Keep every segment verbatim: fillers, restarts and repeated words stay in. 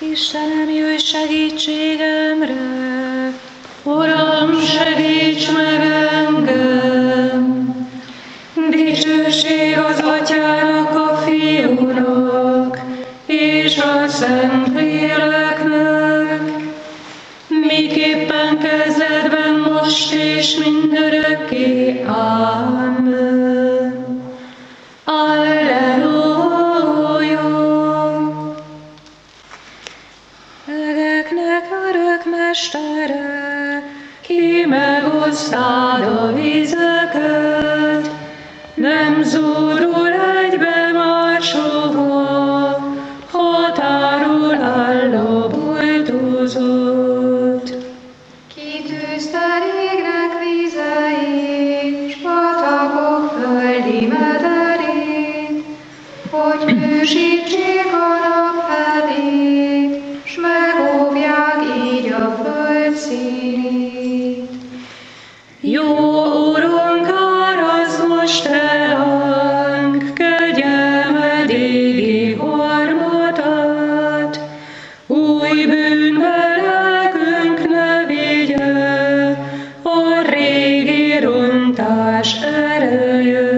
Istenem, jöjj segítségemre! Uram, segíts meg engem! Dicsőség az Atyának, a Fiúnak és a Szentléleknek, miképpen kezdetben, most és mindörökké. Amen. Alleluja! Legeknek örökmestere, ki megosztád a vizeket, nem zúdul egybe már soha, határul álló bújtózót. Kitűzte régnek vizeit, s patakok földi mederét, hogy hűsítsék a nap felét, s megóvják így a föld színét. Jó Urunk, árazd most ránk kegyelmed égi harmatát, új bűnbe lelkünk ne vigye a régi rontás ereje.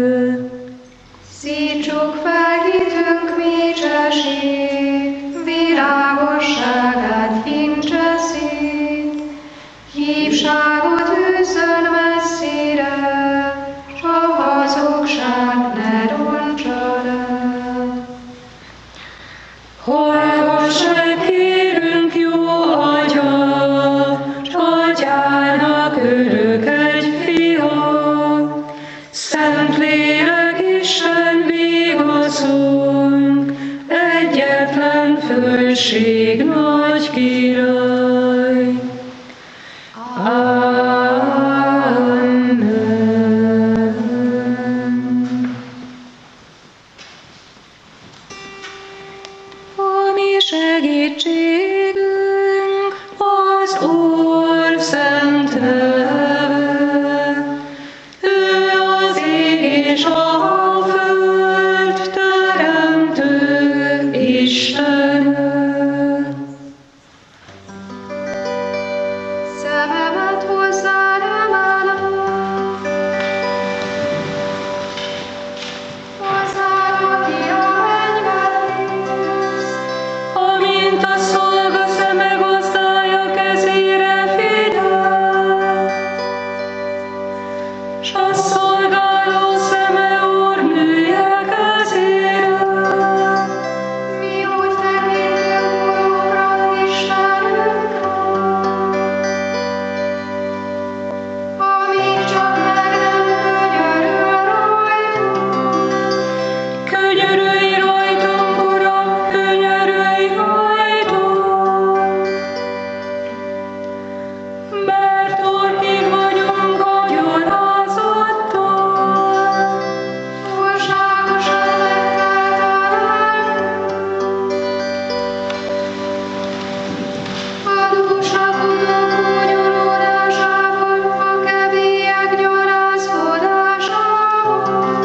Szítsuk fel hitünk mécsesét, világosságát fintse szét, hívságot űzzön messzire, s a hazugság ne rontsa le. Hallgass meg, kérünk, jó Atya, s Atyának örök egy fia, Szentlélek Isten vigaszunk, egyetlen fölség nagy király. Amen. A mi segítségünk az Úr szent neve, ő az ég és a föld teremtő Istene. Szememet hozzád emelem, hozzád, aki a mennyben élsz. Amint a szolga szeme gazdája kezére figyel, s a szolgáló szeme úrnője kezére. Mi úgy tekintünk Urunkra, Istenünkre, amíg csak meg nem könyörül rajtunk. Könyörülj rajtunk, Uram, könyörülj rajtunk! Mert orkig vagyunk a gyalázattal. Túlságosan megfeleltünk. Adósak utók kónyolódásával, a kebélyek gyalázkodásával.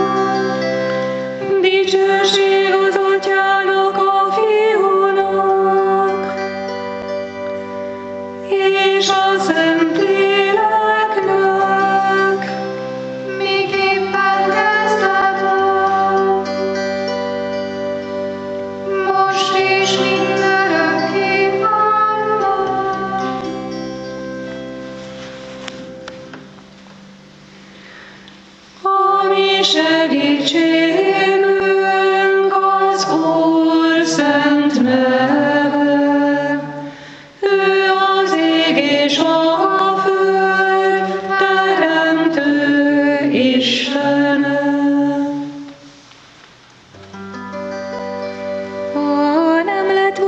Dicsőség az Atyának, a Fiúnak és a Szentléleknek, Miképpen kezdetben, most és mindörökké. Amen. a mi segítségünk az Úr szent neve, ő az ég és a föld teremtő Istene. A nemlet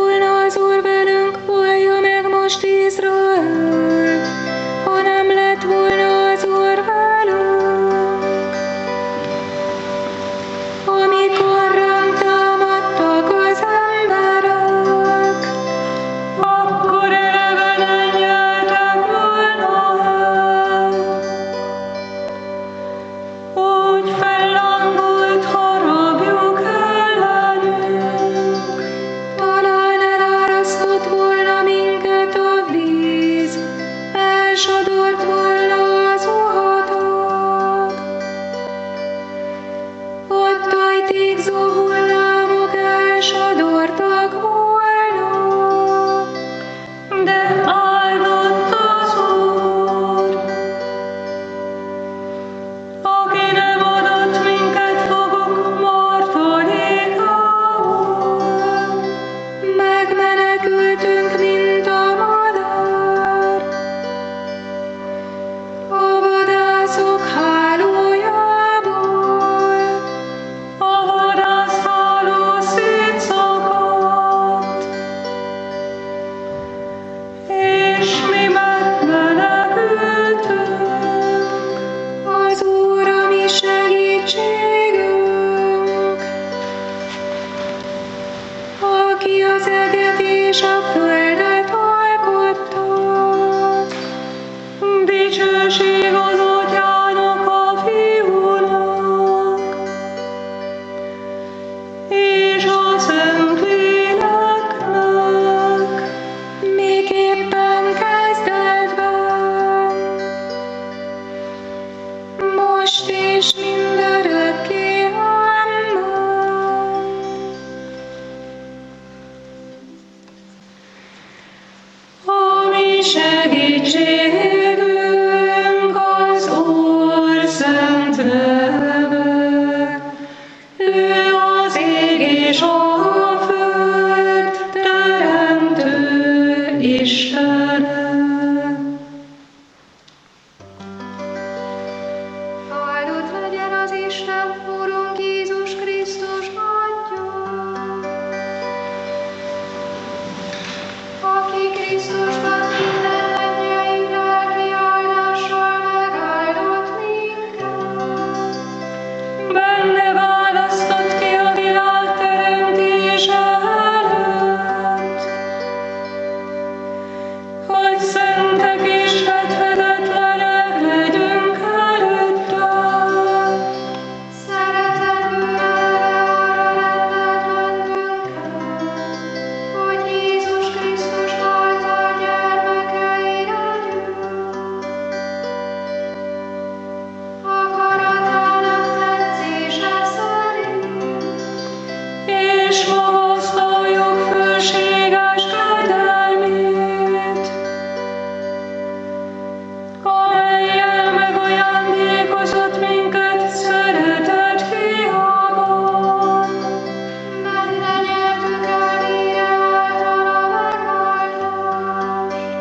aki az eget és a földet alkotta. Dicsőség az Atyának, a Fiúnak, és a Szentléleknek, miképpen kezdetben, most és mindörökké. Amen. A mi segítségünk az Úr szent neve, ő az ég és a föld teremtő Istene. Áldott legyen az Isten, Urunk Jézus Krisztus Atya, aki Krisztusban minden mennyei lelki áldással megáldott minket. Benne választott ki a világ teremtése előtt, hogy szentek és fedhetetlenek legyünk előtte. Szeretetből arra rendelt bennünket, hogy Jézus Krisztus által gyermekei legyünk. Akaratának tetszése szerint, És magasztaljuk fölséges kegyelmét, amellyel megajándékozott minket szeretett Fiában. benne nyertük el írja által a megváltást.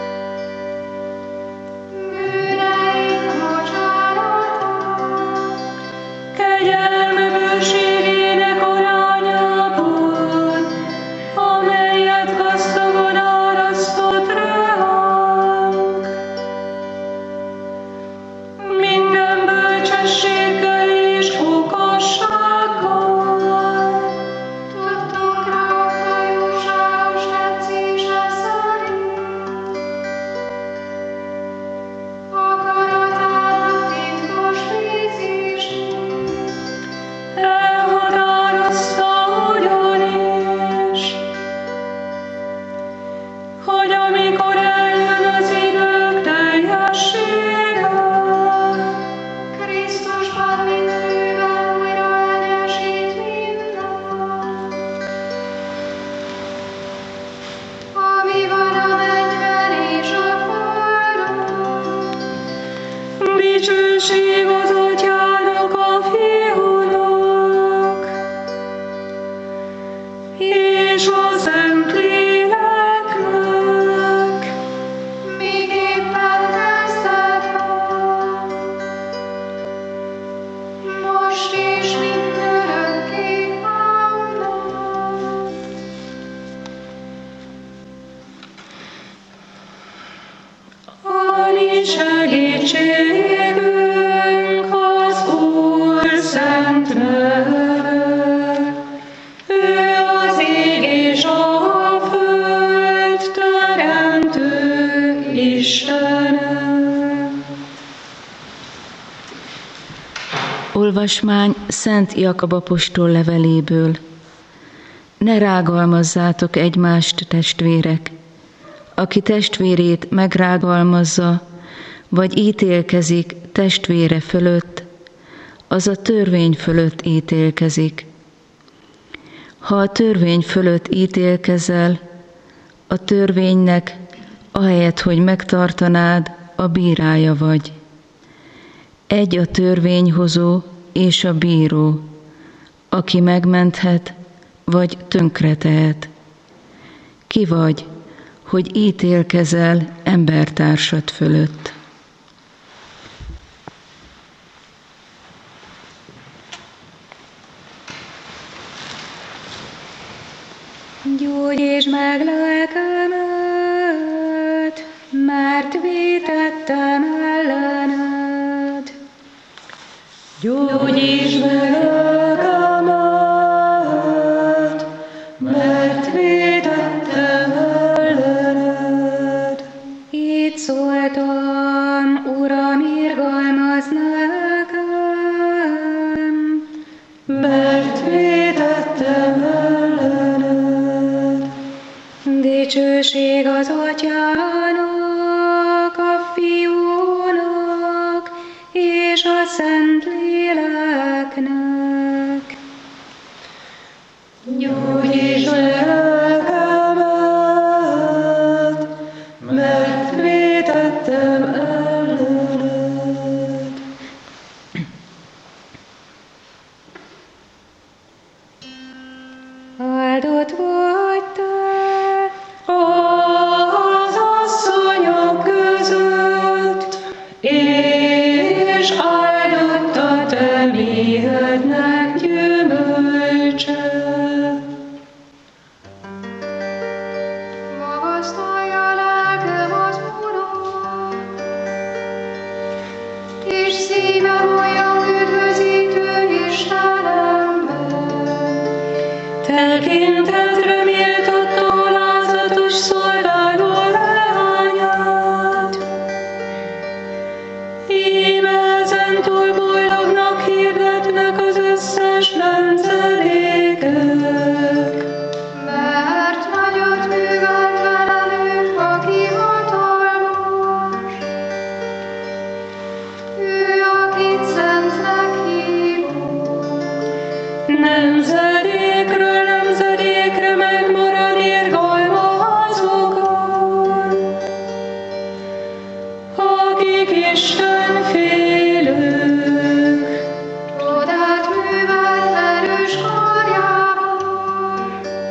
Bűneink bocsánatát, Kegyelme bőségének arányából, amelyet gazdagon árasztott ránk. Minden bölcsességgel és okossággal, tudtunk rakta jóságos tetszése szerint. Akaratának titkos vízését, elhatározta ugyanis, hogy amikor eljön az idők teljessége, Krisztusban mint fűben újra egyesít mindent. Ami van a mennyben és a földön, dicsőség az Atyának, a Fiúnak, és a Szentléleknek, miképpen kezdetben, most és mindörökké. Amen. a mi segítségünk az Úr szent neve, ő az ég és a föld teremtő Istene. Olvasmány Szent Jakab apostol leveléből. Ne rágalmazzátok egymást, testvérek! Aki testvérét megrágalmazza, vagy ítélkezik testvére fölött, az a törvény fölött ítélkezik. Ha a törvény fölött ítélkezel, a törvénynek, ahelyett, hogy megtartanád, a bírája vagy. Egy a törvényhozó és a bíró, aki megmenthet, vagy tönkretehet. Ki vagy, hogy ítélkezel embertársad fölött? Gyógyítsd meg lelkemet, mert vétettem ellened. Gyógyítsd meg lelkemet, mert Dicsőség az Atyának, a Fiúnak és a Szentléleknek. Gyógyíts meg lelkemet, mert vétettem ellened. Áldott vagy te az asszonyok között, és áldott a te méhednek gyümölcse. Magasztalja lelkem az Urat, és szívem olyan üdvözítő Istenemben. Tekintetre méltatta alázatos szolgáló leányát. Íme ezentúl boldognak hirdetnek az összes nemzedékek. Mert nagyot művelt velünk, aki hatalmas. Ő, akit szentnek hívunk. Nemzedékről nemzedékre megmarad irgalma azokon, akik Isten félők. Csodát művelt erős karjával,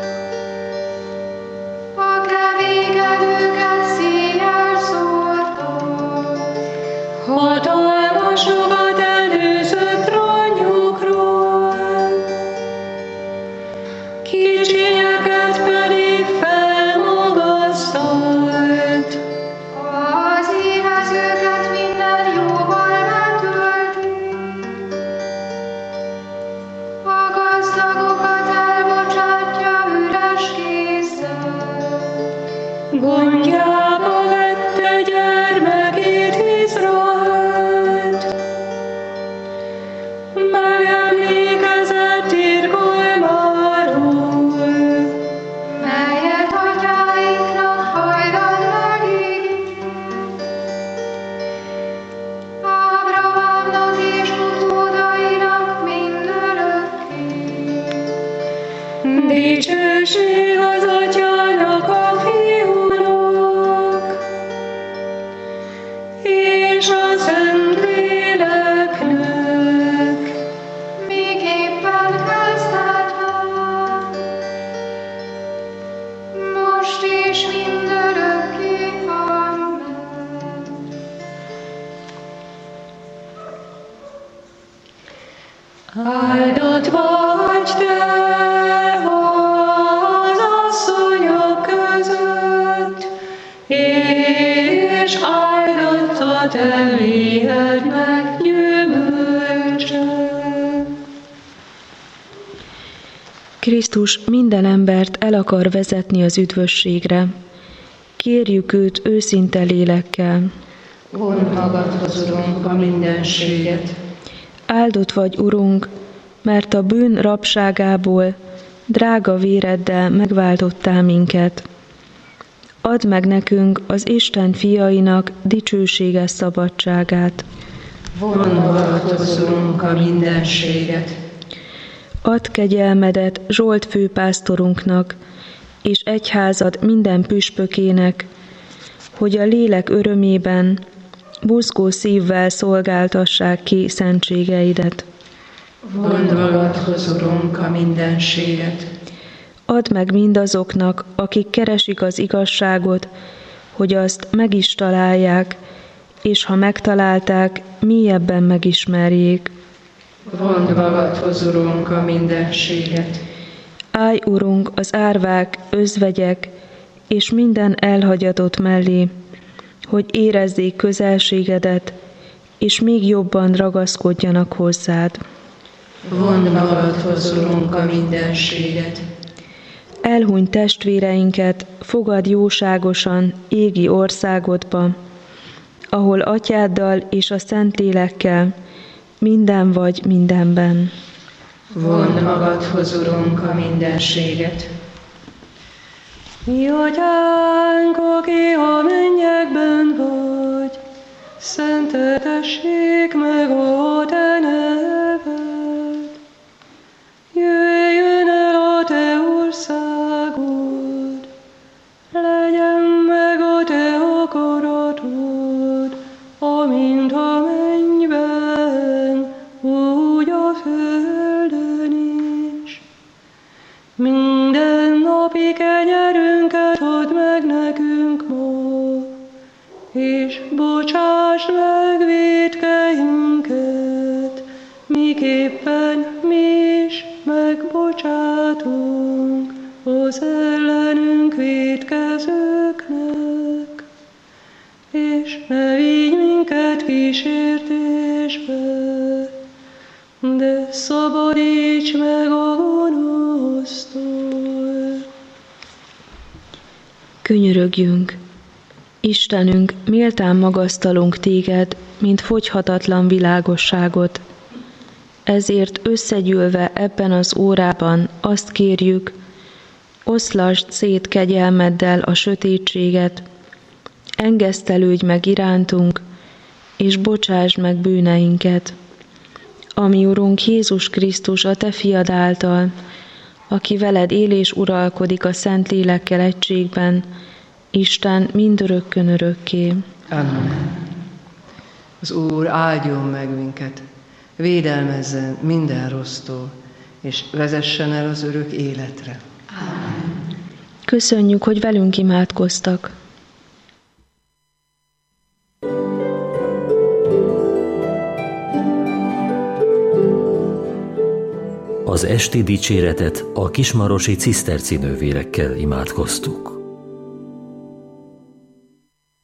a keménykedőket színnyel szórta. Hatalmasokat előzött ranyukról, kicsinyeket pedig felmagasztalt. Az éhezőket minden jóval betölti, a gazdagokat elbocsátja üres kézzel. Gondjába vette gyermekét Izraelt, megemlékezett irgalmáról, Melyet atyáinknak hajdan megígért, Ábrahámnak és utódainak mindörökké. dicsőség az Atyának, a Fiúnak és a Szentléleknek. Miképpen kezdetben, most és mindörökké. Amen. Áldott vagy te az asszonyok között, és áldott a te méhednek gyümölcse. Krisztus minden embert el akar vezetni az üdvösségre. Kérjük őt őszinte lélekkel. Vond magadhoz, Urunk, a mindenséget. Áldott vagy, Urunk, mert a bűn rabságából drága véreddel megváltottál minket. Add meg nekünk az Isten fiainak dicsőséges szabadságát. Vond magadhoz, Urunk, a mindenséget. Add kegyelmedet Zsolt főpásztorunknak, és egyházad minden püspökének, hogy a lélek örömében buzgó szívvel szolgáltassák ki szentségeidet. Vond magadhoz, Urunk, a mindenséget. Add meg mindazoknak, akik keresik az igazságot, hogy azt meg is találják, és ha megtalálták, mélyebben megismerjék. Vond magadhoz, Urunk, a mindenséget. Állj, Urunk, az árvák, özvegyek és minden elhagyatott mellé, hogy érezzék közelségedet, és még jobban ragaszkodjanak hozzád. Vond magadhoz, Urunk, a mindenséget. Elhunyt testvéreinket fogad jóságosan égi országodba, ahol atyáddal és a Szentlélekkel minden vagy mindenben. Vond magadhoz, Urunk, a mindenséget. Mi atyánk, aki a mennyekben vagy, szenteltessék meg a te neved. Jöjjön el a te országod, legyen meg a te akaratod, amint a mennyben, úgy a földön is. Minden napi kenyerünket add meg nekünk ma, és bocsásd meg vétkeinket, miképpen mi is megbocsátunk az ellenünk vétkezőknek. És ne vigy minket kísértésbe, de szabadíts meg a gonosztól. Könyörögjünk! Istenünk, méltán magasztalunk téged, mint fogyhatatlan világosságot. Ezért összegyűlve ebben az órában azt kérjük, oszlasd szét kegyelmeddel a sötétséget, engesztelődj meg irántunk, és bocsásd meg bűneinket. Ami Urunk Jézus Krisztus a te fiad által, aki veled él és uralkodik a Szentlélekkel egységben, Isten mindörökkön örökké. Amen. Az Úr áldjon meg minket, védelmezzen minden rossztól, és vezessen el az örök életre. Amen. Köszönjük, hogy velünk imádkoztak. Az esti dicséretet a kismarosi ciszterci nővérekkel imádkoztuk.